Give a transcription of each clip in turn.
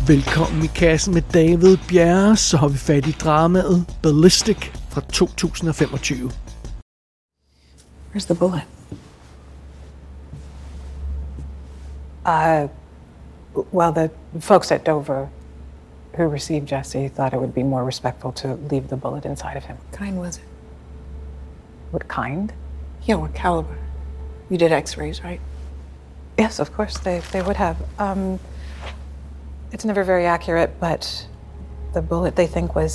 Velkommen i kassen med David Bjerre, så har vi fat i dramaet Ballistic fra 2025. Where's the bullet? Well, the folks at Dover who received Jesse thought it would be more respectful to leave the bullet inside of him. What kind was it? What kind? Yeah, what caliber? You did x-rays, right? Yes, of course, they would have. It's never very accurate, but the bullet they think was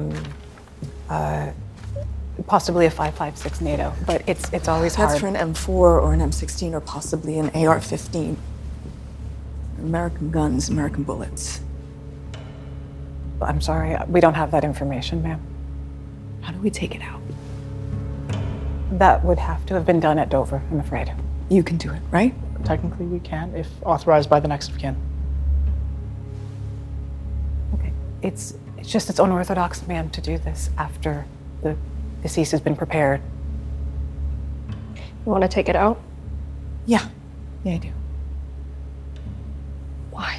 possibly a 5.56 NATO, but it's always hard. That's for an M4 or an M16 or possibly an AR-15. American guns, American bullets. I'm sorry, we don't have that information, ma'am. How do we take it out? That would have to have been done at Dover, I'm afraid. You can do it, right? Technically we can, if authorized by the next of kin. Okay, it's just it's unorthodox, ma'am, to do this after the deceased has been prepared. You want to take it out? Yeah, I do. Why?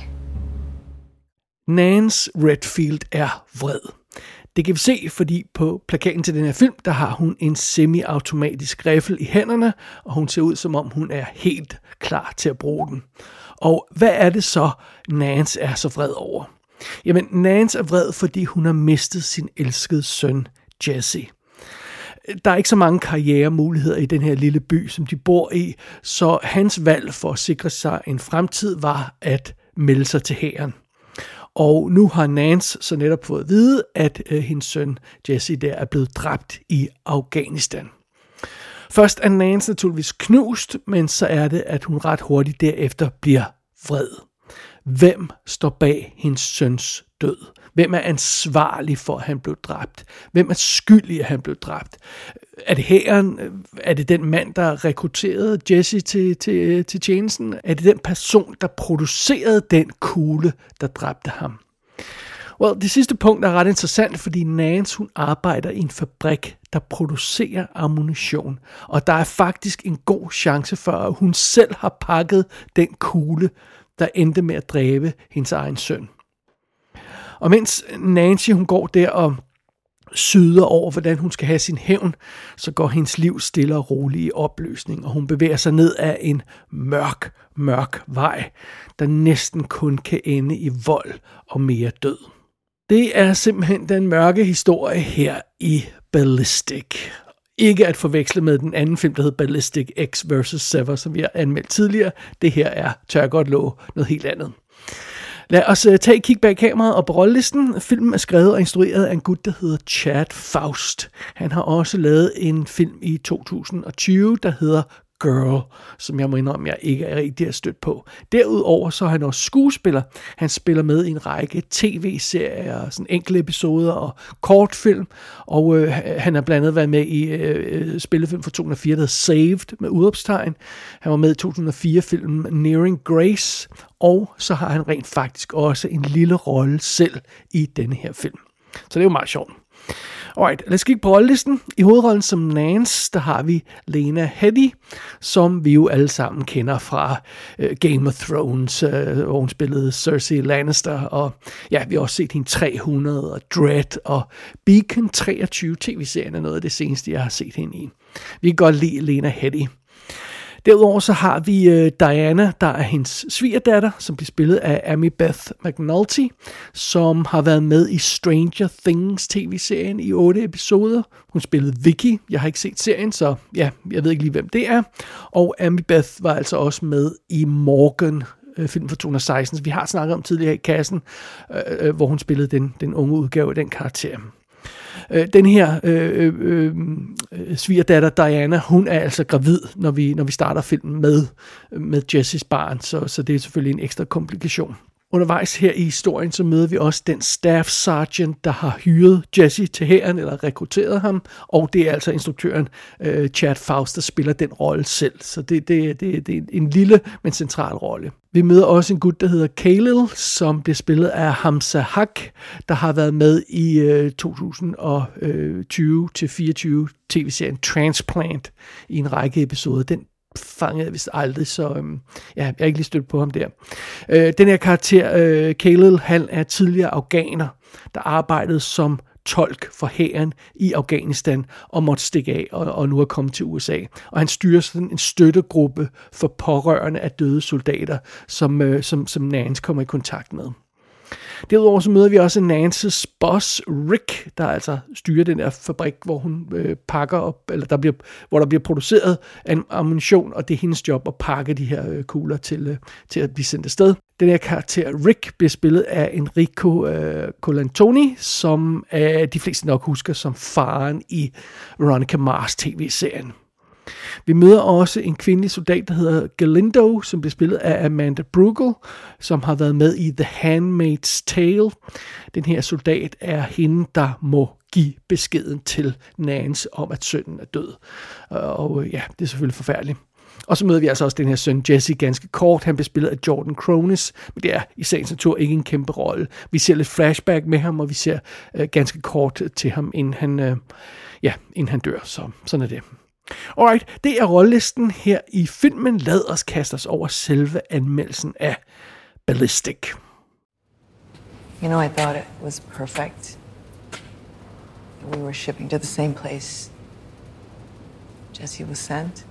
Nance Redfield er vred. Det kan vi se, fordi på plakaten til den her film, der har hun en semi-automatisk riffel i hænderne, og hun ser ud som om hun er helt klar til at bruge den. Og hvad er det så, Nance er så vred over? Jamen, Nance er vred, fordi hun har mistet sin elskede søn, Jesse. Der er ikke så mange karrieremuligheder i den her lille by, som de bor i, så hans valg for at sikre sig en fremtid var at melde sig til hæren. Og nu har Nance så netop fået at vide, at hendes søn Jesse der er blevet dræbt i Afghanistan. Først er Nance naturligvis knust, men så er det, at hun ret hurtigt derefter bliver vred. Hvem står bag hendes søns død? Hvem er ansvarlig for, at han blev dræbt? Hvem er skyldig, at han blev dræbt? Er det hæren? Er det den mand, der rekrutterede Jesse til tjenesten? Er det den person, der producerede den kugle, der dræbte ham? Well, det sidste punkt er ret interessant, fordi Nance hun arbejder i en fabrik, der producerer ammunition. Og der er faktisk en god chance for, at hun selv har pakket den kugle, der endte med at dræbe hendes egen søn. Og mens Nancy hun går der og syder over, hvordan hun skal have sin hævn, så går hendes liv stille og roligt i opløsning, og hun bevæger sig ned ad en mørk vej, der næsten kun kan ende i vold og mere død. Det er simpelthen den mørke historie her i Ballistic. Ikke at forveksle med den anden film, der hedder Ballistic X vs. Sever, som vi har anmeldt tidligere. Det her er, tør jeg godt love, noget helt andet. Lad os tage et kig bag kameraet og på rollelisten. Filmen er skrevet og instrueret af en gut, der hedder Chad Faust. Han har også lavet en film i 2020, der hedder Girl, som jeg må indrømme, jeg ikke er rigtig stødt på. Derudover så er han også skuespiller. Han spiller med i en række tv-serier, sådan enkelte episoder og kortfilm, og han har blandt andet været med i spillefilm fra 2004, der hedder Saved med udråbstegn. Han var med i 2004-filmen Nearing Grace, og så har han rent faktisk også en lille rolle selv i denne her film. Så det er jo meget sjovt. Alright, lad os kigge på rollelisten. I hovedrollen som Nance, der har vi Lena Headey, som vi jo alle sammen kender fra Game of Thrones, hvor hun spillede Cersei Lannister, og ja, vi har også set hende 300 og Dread og Beacon 23 tv-serien er noget af det seneste, jeg har set hende i. Vi kan godt lide Lena Headey. Derudover så har vi Diana, der er hendes svigerdatter, som bliver spillet af Amy Beth McNulty, som har været med i Stranger Things tv-serien i 8 episoder. Hun spillede Vicky. Jeg har ikke set serien, så ja, jeg ved ikke lige, hvem det er. Og Amy Beth var altså også med i Morgan, film fra 2016, som vi har snakket om tidligere i kassen, hvor hun spillede den unge udgave af den karakter. Den her svigerdatter Diana, hun er altså gravid, når vi starter filmen med Jesses barn, så det er selvfølgelig en ekstra komplikation. Undervejs her i historien, så møder vi også den staff sergeant, der har hyret Jesse til hæren, eller rekrutteret ham, og det er altså instruktøren Chad Faust, der spiller den rolle selv. Så det er en lille, men central rolle. Vi møder også en gut, der hedder Khalil, som bliver spillet af Hamza Haq, der har været med i 2020-24 tv-serien Transplant i en række episoder. Den fangede jeg vist aldrig, så jeg har ikke lige stødt på ham der. Den her karakter, Khalil, han er tidligere afghaner, der arbejdede som tolk for hæren i Afghanistan og måtte stikke af og nu er kommet til USA. Og han styrer sådan en støttegruppe for pårørende af døde soldater, som Nance kommer i kontakt med. Derudover så møder vi også Nances boss, Rick, der altså styrer den der fabrik, hvor hun pakker op, eller hvor der bliver produceret ammunition, og det er hendes job at pakke de her kugler til at blive sendt afsted. Den her karakter, Rick, bliver spillet af Enrico Colantoni, som de fleste nok husker som faren i Veronica Mars tv-serien. Vi møder også en kvindelig soldat, der hedder Galindo, som bliver spillet af Amanda Brugel, som har været med i The Handmaid's Tale. Den her soldat er hende, der må give beskeden til Nance om, at sønnen er død. Og ja, det er selvfølgelig forfærdeligt. Og så møder vi altså også den her søn Jesse ganske kort. Han bliver spillet af Jordan Cronis, men det er i sagens natur ikke en kæmpe rolle. Vi ser lidt flashback med ham, og vi ser ganske kort til ham, inden han dør. Så sådan er det. Alright, det er rollelisten her i filmen. Lad os kaste os over selve anmeldelsen af Ballistic. You know, I thought it was perfect. We were shipping to the same place Jesse was sent.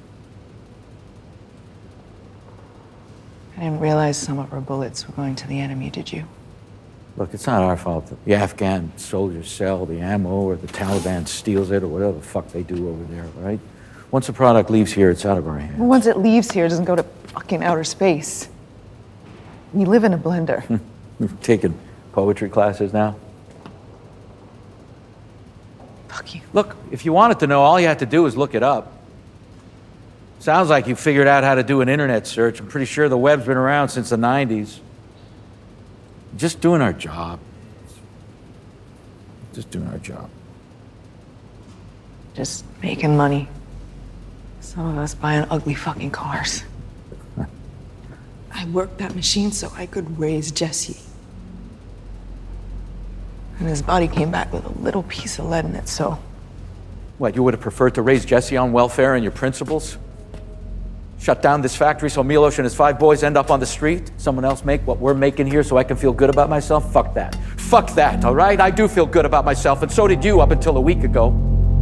I didn't realize some of our bullets were going to the enemy, did you? Look, it's not our fault that the Afghan soldiers sell the ammo or the Taliban steals it or whatever the fuck they do over there, right? Once the product leaves here, it's out of our hands. Well, once it leaves here, it doesn't go to fucking outer space. We live in a blender. You've taken poetry classes now? Fuck you. Look, if you wanted to know, all you had to do is look it up. Sounds like you figured out how to do an internet search. I'm pretty sure the web's been around since the 90s. Just doing our job. Just doing our job. Just making money. Some of us buying ugly fucking cars. I worked that machine so I could raise Jesse. And his body came back with a little piece of lead in it, so... What, you would have preferred to raise Jesse on welfare and your principles? Shut down this factory so Milos and his 5 boys end up on the street? Someone else make what we're making here so I can feel good about myself? Fuck that. Fuck that, all right? I do feel good about myself, and so did you up until a week ago.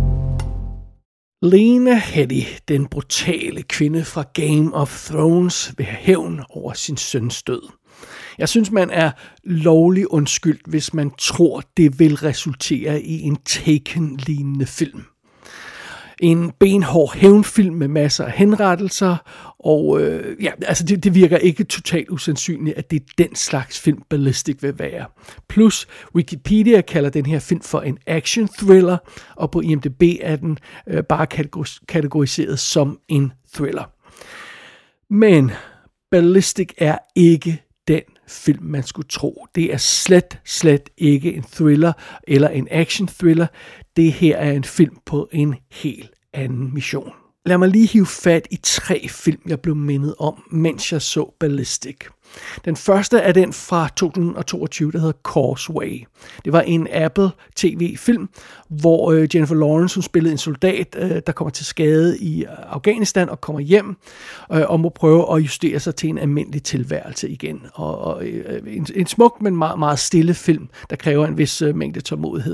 Lena Headey, den brutale kvinde fra Game of Thrones, vil have hævn over sin søns død. Jeg synes, man er lovlig undskyldt, hvis man tror, det vil resultere i en Taken-lignende film. En benhård hævnfilm med masser af henrettelser, og det virker ikke totalt usandsynligt, at det er den slags film Ballistic vil være. Plus, Wikipedia kalder den her film for en action thriller, og på IMDb er den bare kategoriseret som en thriller. Men Ballistic er ikke den film, man skulle tro. Det er slet ikke en thriller eller en action thriller. Det her er en film på en helt anden mission. Lad mig lige hive fat i 3 film, jeg blev mindet om, mens jeg så Ballistic. Den første er den fra 2022, der hedder Causeway. Det var en Apple TV-film, hvor Jennifer Lawrence, hun spillede en soldat, der kommer til skade i Afghanistan og kommer hjem og må prøve at justere sig til en almindelig tilværelse igen. Og en smuk, men meget, meget stille film, der kræver en vis mængde tålmodighed.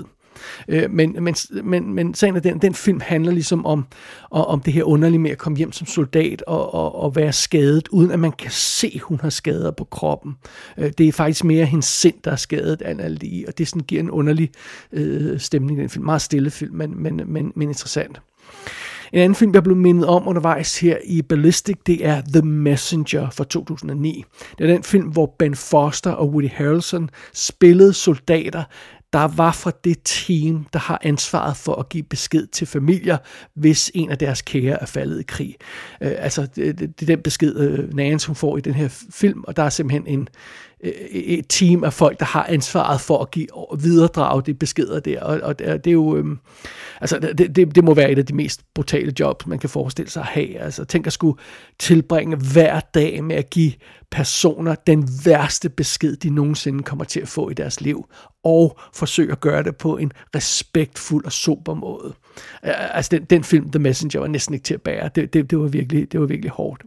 Men sagen er, den film handler ligesom om det her underlige med at komme hjem som soldat og være skadet, uden at man kan se, hun har skader på kroppen. Det er faktisk mere hendes sind, der er skadet end alt det, og det sådan giver en underlig stemning i den film. Meget stille film, men interessant. En anden film, jeg blev mindet om undervejs her i Ballistic, det er The Messenger fra 2009. Det er den film, hvor Ben Foster og Woody Harrelson spillede soldater, der var fra det team, der har ansvaret for at give besked til familier, hvis en af deres kære er faldet i krig. Det er den besked, Nance hun får i den her film, og der er simpelthen et team af folk, der har ansvaret for at videredrage de beskeder der, og det er jo, altså det må være et af de mest brutale jobs, man kan forestille sig at have. Altså tænk at skulle tilbringe hver dag med at give personer den værste besked, de nogensinde kommer til at få i deres liv, og forsøge at gøre det på en respektfuld og sober måde. Altså den film, The Messenger, var næsten ikke til at bære. Det var virkelig hårdt.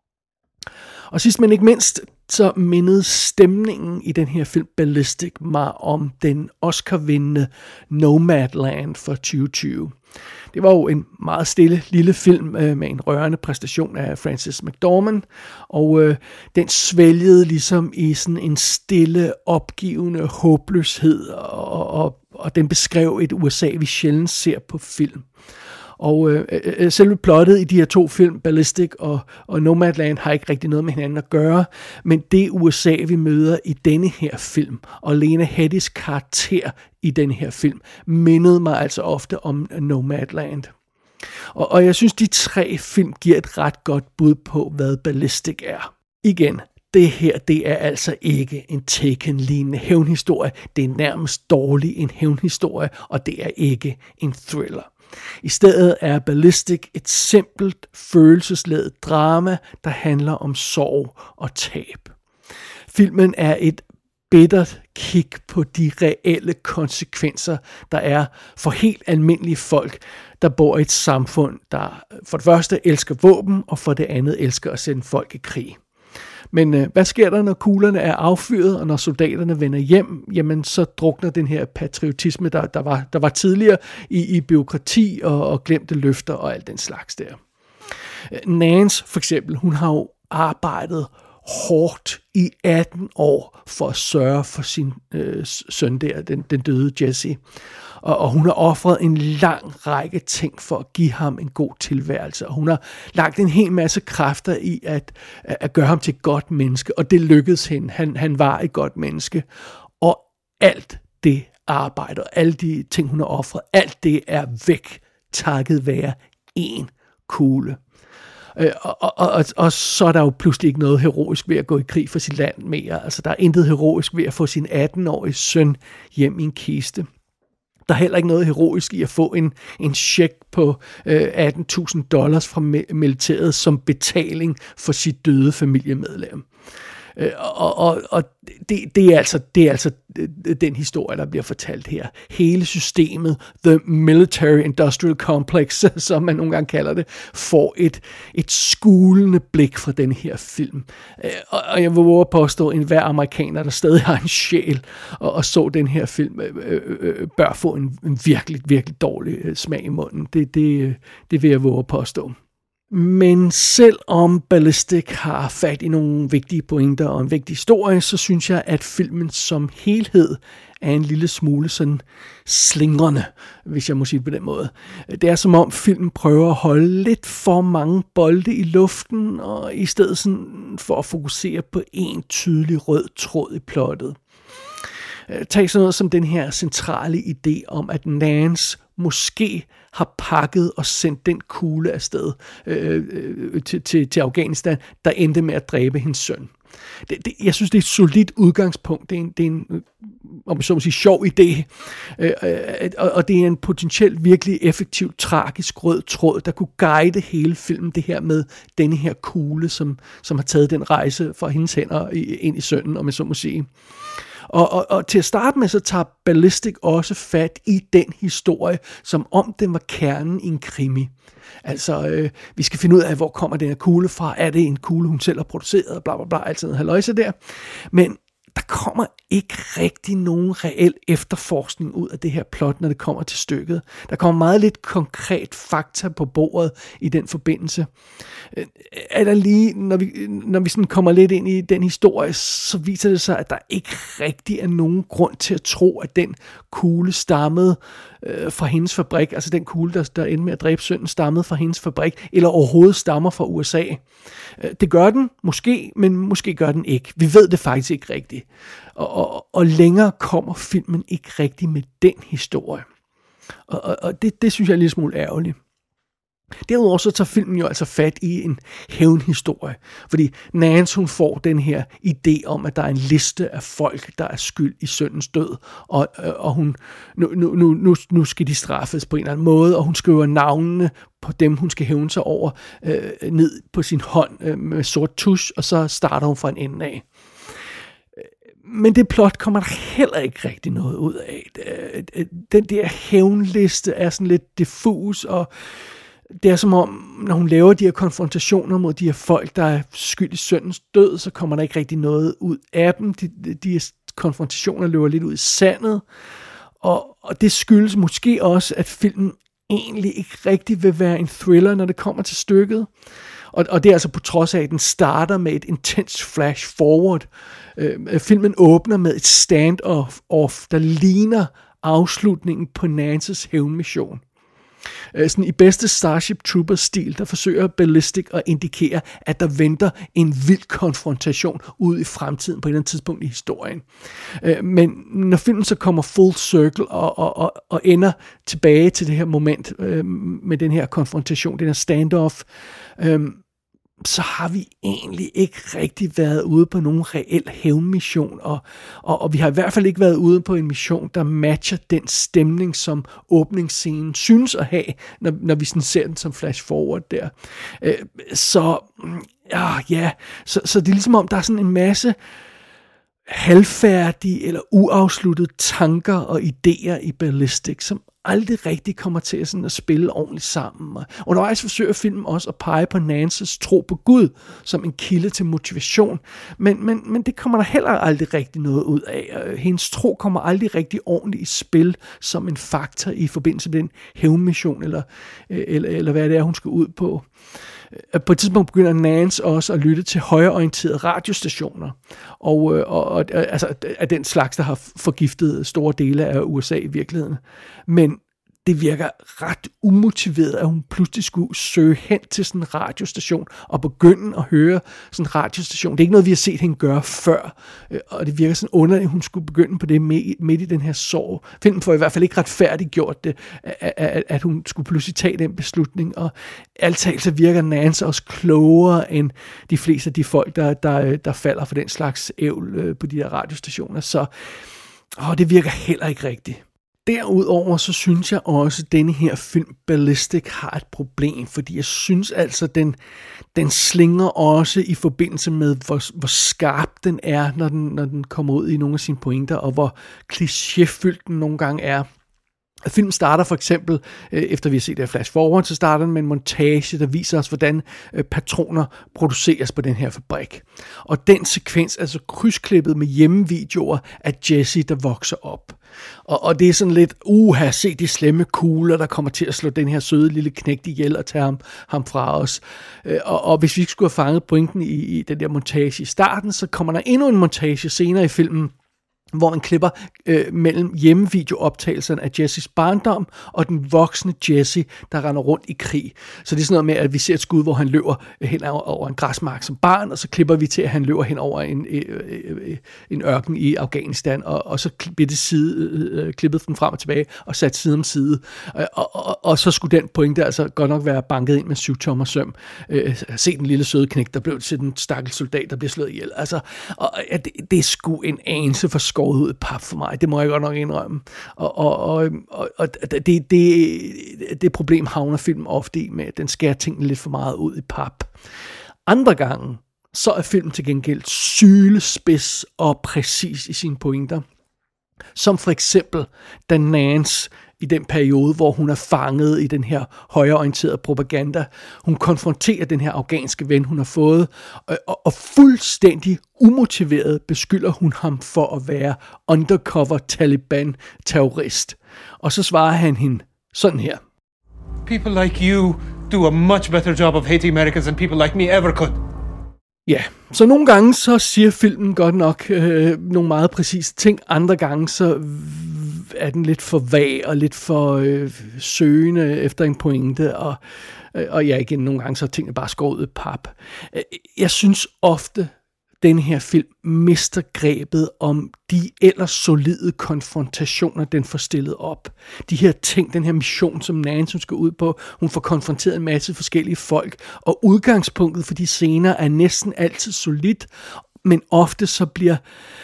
Og sidst men ikke mindst, så mindede stemningen i den her film Ballistic mig om den Oscar-vindende Nomadland fra 2020. Det var jo en meget stille lille film med en rørende præstation af Frances McDormand, og den svælgede ligesom i sådan en stille, opgivende håbløshed, og den beskrev et USA, vi sjældent ser på film. Og selve plottet i de her to film, Ballistic og Nomadland, har ikke rigtig noget med hinanden at gøre, men det USA, vi møder i denne her film, og Lena Headey's karakter i denne her film, mindede mig altså ofte om Nomadland. Og jeg synes, de tre film giver et ret godt bud på, hvad Ballistic er. Igen, det her, det er altså ikke en Taken-lignende hævnhistorie. Det er nærmest dårlig en hævnhistorie, og det er ikke en thriller. I stedet er Ballistic et simpelt, følelsesladet drama, der handler om sorg og tab. Filmen er et bittert kig på de reelle konsekvenser, der er for helt almindelige folk, der bor i et samfund, der for det første elsker våben, og for det andet elsker at sende folk i krig. Men hvad sker der, når kuglerne er affyret, og når soldaterne vender hjem? Jamen, så drukner den her patriotisme, der var tidligere i bureaukrati og glemte løfter og alt den slags der. Nance, for eksempel, hun har jo arbejdet hårdt i 18 år for at sørge for sin søn der, den døde Jesse. Og hun har offret en lang række ting for at give ham en god tilværelse. Og hun har lagt en hel masse kræfter i at gøre ham til et godt menneske. Og det lykkedes hende. Han var et godt menneske. Og alt det arbejde og alle de ting, hun har offret, alt det er væk, takket være én kugle. Og så er der jo pludselig ikke noget heroisk ved at gå i krig for sit land mere. Altså, der er intet heroisk ved at få sin 18-årige søn hjem i en kiste. Der er heller ikke noget heroisk i at få en check på $18,000 fra militæret som betaling for sit døde familiemedlem. Og det er altså den historie, der bliver fortalt her. Hele systemet, the military industrial complex, som man nogle gange kalder det, får et skulende blik fra den her film. Og jeg vil våge at påstå, at enhver amerikaner, der stadig har en sjæl og så den her film, bør få en virkelig, virkelig dårlig smag i munden. Det vil jeg våge at påstå. Men selvom Ballistic har fat i nogle vigtige pointer og en vigtig historie, så synes jeg, at filmen som helhed er en lille smule sådan slingrende, hvis jeg må sige det på den måde. Det er som om filmen prøver at holde lidt for mange bolde i luften, og i stedet sådan for at fokusere på en tydelig rød tråd i plottet. Tag sådan noget som den her centrale idé om, at Nance måske har pakket og sendt den kugle afsted til Afghanistan, der endte med at dræbe hendes søn. Jeg synes, det er et solidt udgangspunkt. Det er en om jeg så må sige, sjov idé, og det er en potentielt virkelig effektiv, tragisk rød tråd, der kunne guide hele filmen, det her med denne her kugle, som har taget den rejse fra hendes hænder ind i sønnen, om jeg så må sige. Og til at starte med, så tager Ballistic også fat i den historie, som om den var kernen i en krimi. Altså, vi skal finde ud af, hvor kommer den her kugle fra. Er det en kugle, hun selv har produceret? Bla bla bla, alt sådan noget halløjse der. Men der kommer ikke rigtig nogen reel efterforskning ud af det her plot, når det kommer til stykket. Der kommer meget lidt konkret fakta på bordet i den forbindelse. Er der lige, når vi sådan kommer lidt ind i den historie, så viser det sig, at der ikke rigtig er nogen grund til at tro, at den kugle stammede fra hendes fabrik, altså den kugle, der endte med at dræbe sønnen, stammede fra hendes fabrik, eller overhovedet stammer fra USA. Det gør den, måske, men måske gør den ikke. Vi ved det faktisk ikke rigtigt. Og længere kommer filmen ikke rigtig med den historie. Og det synes jeg er en lille smule ærgerligt. Derudover så tager filmen jo altså fat i en hævnhistorie, fordi Nance hun får den her idé om, at der er en liste af folk, der er skyld i sønnens død, og hun, nu skal de straffes på en eller anden måde, og hun skriver navnene på dem, hun skal hævne sig over, ned på sin hånd med sort tusch, og så starter hun fra en ende af. Men det plot kommer der heller ikke rigtig noget ud af. Den der hævnliste er sådan lidt diffus, og det er som om, når hun laver de her konfrontationer mod de her folk, der er skyld i sønnens død, så kommer der ikke rigtig noget ud af dem. De her konfrontationer løber lidt ud i sandet, og det skyldes måske også, at filmen egentlig ikke rigtig vil være en thriller, når det kommer til stykket. Og det er altså på trods af, at den starter med et intens flash forward. Filmen åbner med et stand-off, der ligner afslutningen på Nances hævnmission. Sådan i bedste Starship Troopers-stil, der forsøger Ballistic at indikere, at der venter en vild konfrontation ud i fremtiden på et eller andet tidspunkt i historien. Men når filmen så kommer full circle og ender tilbage til det her moment med den her konfrontation, den her standoff, så har vi egentlig ikke rigtig været ude på nogen reel hævnmission, og vi har i hvert fald ikke været ude på en mission, der matcher den stemning, som åbningsscenen synes at have, når vi sådan ser den som flash forward der. Så det er ligesom om, der er sådan en masse halvfærdige eller uafsluttede tanker og idéer i Ballistic, som aldrig rigtig kommer til sådan at spille ordentligt sammen. Og undervejs forsøger filmen også at pege på Nances tro på Gud som en kilde til motivation, men det kommer der heller aldrig rigtig noget ud af. Hendes tro kommer aldrig rigtig ordentligt i spil som en faktor i forbindelse med den hævnmission, eller hvad det er, hun skal ud på. På et tidspunkt begynder Nance også at lytte til højreorienterede radiostationer, og altså af den slags, der har forgiftet store dele af USA i virkeligheden. Men det virker ret umotiveret, at hun pludselig skulle søge hen til sådan en radiostation og begynde at høre sådan en radiostation. Det er ikke noget, vi har set hende gøre før, og det virker sådan underligt, at hun skulle begynde på det midt i den her sorg. Filmen får i hvert fald ikke retfærdiggjort det, at hun skulle pludselig tage den beslutning, og altid så virker Nance også klogere end de fleste af de folk, der falder for den slags ævl på de der radiostationer. Så det virker heller ikke rigtigt. Derudover så synes jeg også, at denne her film Ballistic har et problem, fordi jeg synes altså, den slinger også i forbindelse med, hvor skarp den er, når den kommer ud i nogle af sine pointer, og hvor klichéfyldt den nogle gange er. Filmen starter for eksempel, efter vi har set det her flash forward, så starter den med en montage, der viser os, hvordan patroner produceres på den her fabrik. Og den sekvens er så krydsklippet med hjemmevideoer af Jesse, der vokser op. Og det er sådan lidt, se de slemme kugler, der kommer til at slå den her søde lille knægt ihjel og tage ham fra os. Og hvis vi ikke skulle have fanget pointen i den der montage i starten, så kommer der endnu en montage senere i filmen, hvor man klipper mellem hjemmevideooptagelserne af Jessys barndom og den voksne Jesse, der render rundt i krig. Så det er sådan noget med, at vi ser et skud, hvor han løber hen over en græsmark som barn, og så klipper vi til, at han løber hen over en ørken i Afghanistan, og så bliver det klippet den frem og tilbage og sat side om side. Og så skulle den pointe altså godt nok være banket ind med 7-tommer søm. Se den lille søde knægt, der blev til den stakkels soldat, der bliver slået ihjel. Altså, det er sgu en anelse for skåret ud i pap for mig. Det må jeg godt nok indrømme. Og det problem havner filmen ofte i med, at den skærer tingene lidt for meget ud i pap. Andre gange, så er filmen til gengæld sylespids og præcis i sine pointer. Som for eksempel, da Nance i den periode, hvor hun er fanget i den her højreorienterede propaganda. Hun konfronterer den her afghanske ven, hun har fået, og fuldstændig umotiveret beskylder hun ham for at være undercover Taliban-terrorist. Og så svarer han hende sådan her. People like you do a much better job of hating Americans than people like me ever could. Ja, så nogle gange så siger filmen godt nok nogle meget præcise ting, andre gange så er den lidt for vag og lidt for søgende efter en pointe, og ja, igen, nogle gange så er tingene bare skåret ud i pap. Jeg synes ofte, den her film mister grebet om de ellers solide konfrontationer, den får stillet op. De her ting, den her mission, som Nancy skal ud på, hun får konfronteret en masse forskellige folk, og udgangspunktet for de scener er næsten altid solidt, men ofte så bliver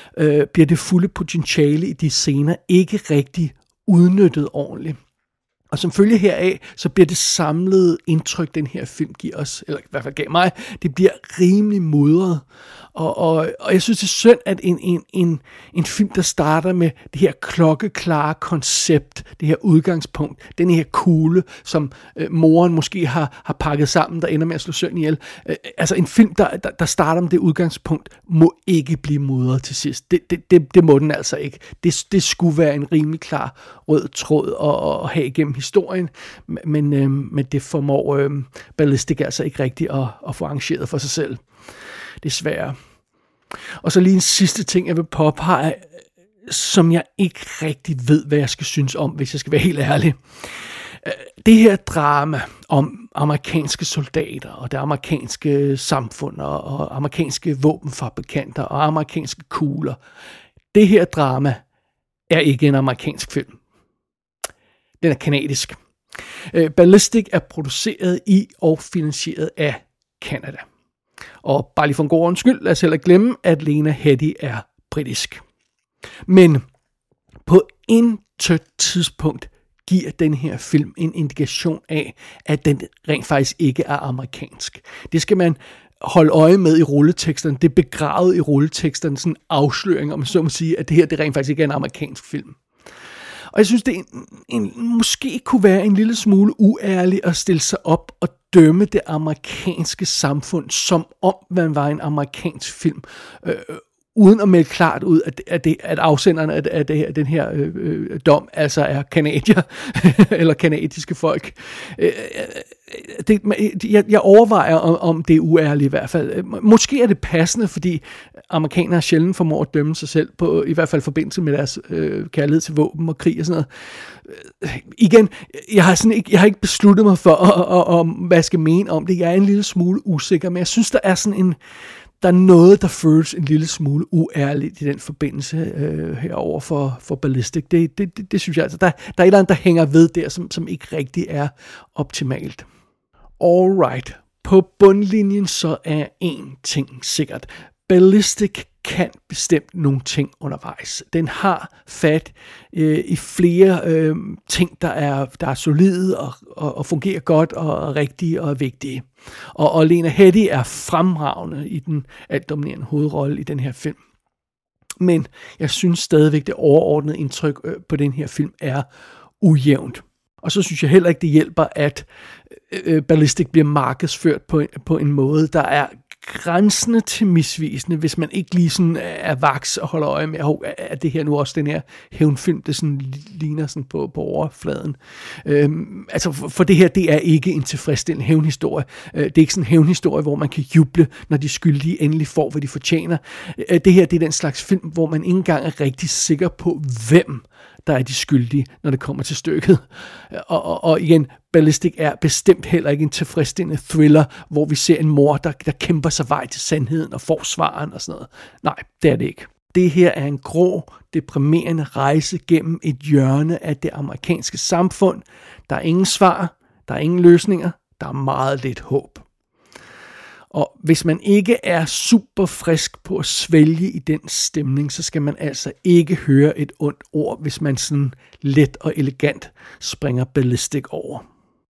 det fulde potentiale i de scener ikke rigtig udnyttet ordentligt. Og som følge heraf, så bliver det samlede indtryk, den her film giver os, eller i hvert fald gav mig, det bliver rimelig mudret. Og jeg synes, det er synd, at en film, der starter med det her klokkeklare koncept, det her udgangspunkt, den her kugle, som moren måske har pakket sammen, der ender med at slå sønnen ihjel. Altså en film, der starter med det udgangspunkt, må ikke blive mudret til sidst. Det må den altså ikke. Det skulle være en rimelig klar rød tråd at have igennem historien, men det formår Ballistic altså ikke rigtigt at få arrangeret for sig selv. Desværre. Og så lige en sidste ting, jeg vil påpege, som jeg ikke rigtig ved, hvad jeg skal synes om, hvis jeg skal være helt ærlig. Det her drama om amerikanske soldater, og det amerikanske samfund, og amerikanske våbenfabrikanter, og amerikanske kugler, det her drama er ikke en amerikansk film. Den er kanadisk. Ballistic er produceret i og finansieret af Canada. Og bare lige for en god ordens skyld, lad os heller glemme, at Lena Headey er britisk. Men på intet tidspunkt giver den her film en indikation af, at den rent faktisk ikke er amerikansk. Det skal man holde øje med i rulleteksterne. Det er begravet i rulleteksterne, sådan en afsløring, om man så må sige, at det her det rent faktisk ikke er en amerikansk film. Og jeg synes, det måske kunne være en lille smule uærligt at stille sig op og dømme det amerikanske samfund, som om man var en amerikansk film, uden at melde klart ud, at afsenderen af den her dom altså er kanadier, eller kanadiske folk. Jeg overvejer, om det er uærligt i hvert fald. Måske er det passende, fordi amerikanere sjældent formår at dømme sig selv, på i hvert fald forbindelse med deres kærlighed til våben og krig og sådan noget. Igen, jeg har ikke besluttet mig for, hvad jeg skal mene om det. Jeg er en lille smule usikker, men jeg synes, der er noget, der føles en lille smule uærligt i den forbindelse herover for Ballistic. Det synes jeg altså. Der er et eller andet, der hænger ved der, som ikke rigtig er optimalt. Alright. På bundlinjen så er én ting sikkert. Ballistic kan bestemt nogle ting undervejs. Den har fat i flere ting, der er solide og fungerer godt og rigtige og vigtige. Og Lena Headey er fremragende i den altdominerende hovedrolle i den her film. Men jeg synes stadigvæk, det overordnede indtryk på den her film er ujævnt. Og så synes jeg heller ikke, det hjælper, at Ballistic bliver markedsført på en måde, der er grænsende til misvisende, hvis man ikke lige sådan er vaks og holder øje med, at det her nu også den her hævnfilm, det sådan ligner sådan på overfladen. Altså for det her, det er ikke en tilfredsstillende hævnhistorie. Det er ikke sådan en hævnhistorie, hvor man kan juble, når de skyldige endelig får, hvad de fortjener. Det her, det er den slags film, hvor man ikke engang er rigtig sikker på, hvem der er de skyldige, når det kommer til stykket. Og igen, Ballistic er bestemt heller ikke en tilfredsstillende thriller, hvor vi ser en mor, der kæmper sig vej til sandheden og forsvaren og sådan noget. Nej, det er det ikke. Det her er en grå, deprimerende rejse gennem et hjørne af det amerikanske samfund. Der er ingen svar, der er ingen løsninger, der er meget lidt håb. Og hvis man ikke er super frisk på at svælge i den stemning, så skal man altså ikke høre et ondt ord, hvis man sådan let og elegant springer Ballistic over.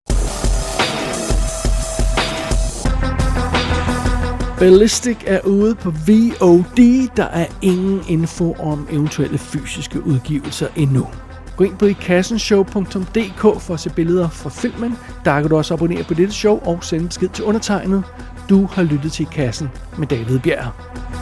Ballistic er ude på VOD. Der er ingen info om eventuelle fysiske udgivelser endnu. Gå ind på ikassenshow.dk for at se billeder fra filmen. Der kan du også abonnere på dette show og sende besked til undertegnet. Du har lyttet til I Kassen med David Bjerg.